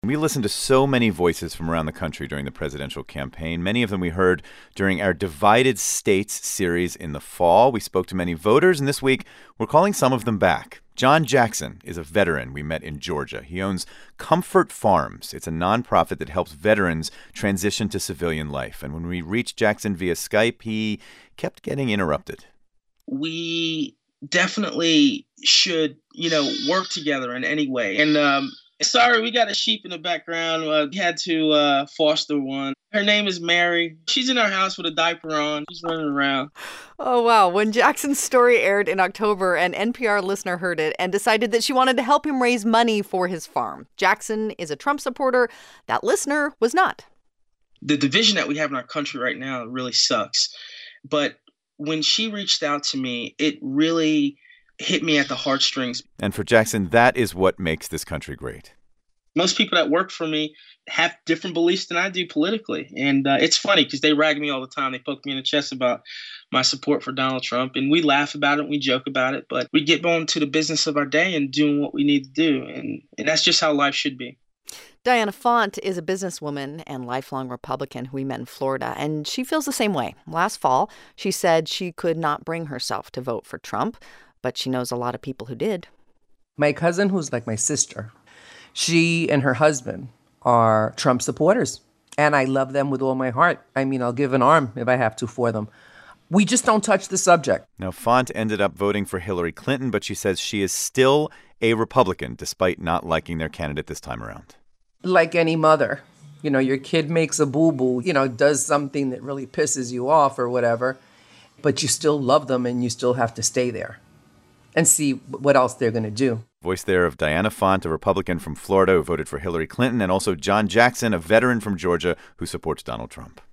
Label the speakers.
Speaker 1: We listened to so many voices from around the country during the presidential campaign. Many of them we heard during our Divided States series in the fall. We spoke to many voters, and this week we're calling some of them back. John Jackson is a veteran we met in Georgia. He owns Comfort Farms. It's a nonprofit that helps veterans transition to civilian life. And when we reached Jackson via Skype, he kept getting interrupted.
Speaker 2: We definitely should, work together in any way. And sorry, we got a sheep in the background. We had to foster one. Her name is Mary. She's in our house with a diaper on. She's running around.
Speaker 3: Oh, wow. When Jackson's story aired in October, an NPR listener heard it and decided that she wanted to help him raise money for his farm. Jackson is a Trump supporter. That listener was not.
Speaker 2: The division that we have in our country right now really sucks. But when she reached out to me, it really hit me at the heartstrings.
Speaker 1: And for Jackson, that is what makes this country great.
Speaker 2: Most people that work for me have different beliefs than I do politically. And it's funny because they rag me all the time. They poke me in the chest about my support for Donald Trump. And we laugh about it. We joke about it. But we get on to the business of our day and doing what we need to do. And that's just how life should be.
Speaker 3: Diana Font is a businesswoman and lifelong Republican who we met in Florida, and she feels the same way. Last fall, she said she could not bring herself to vote for Trump, but she knows a lot of people who did.
Speaker 4: My cousin, who's like my sister, she and her husband are Trump supporters, and I love them with all my heart. I mean, I'll give an arm if I have to for them. We just don't touch the subject.
Speaker 1: Now, Font ended up voting for Hillary Clinton, but she says she is still a Republican despite not liking their candidate this time around.
Speaker 4: Like any mother, your kid makes a boo-boo, does something that really pisses you off or whatever, but you still love them and you still have to stay there and see what else they're going to do.
Speaker 1: Voice there of Diana Font, a Republican from Florida who voted for Hillary Clinton, and also John Jackson, a veteran from Georgia who supports Donald Trump.